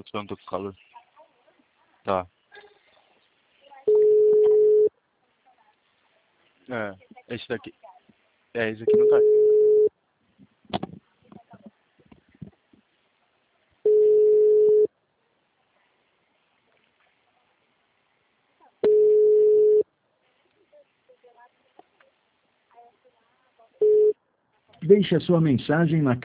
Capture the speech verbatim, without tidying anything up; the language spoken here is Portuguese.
Só não tô com calor. Tá. É, esse daqui. É, esse aqui não tá. Deixe a sua mensagem na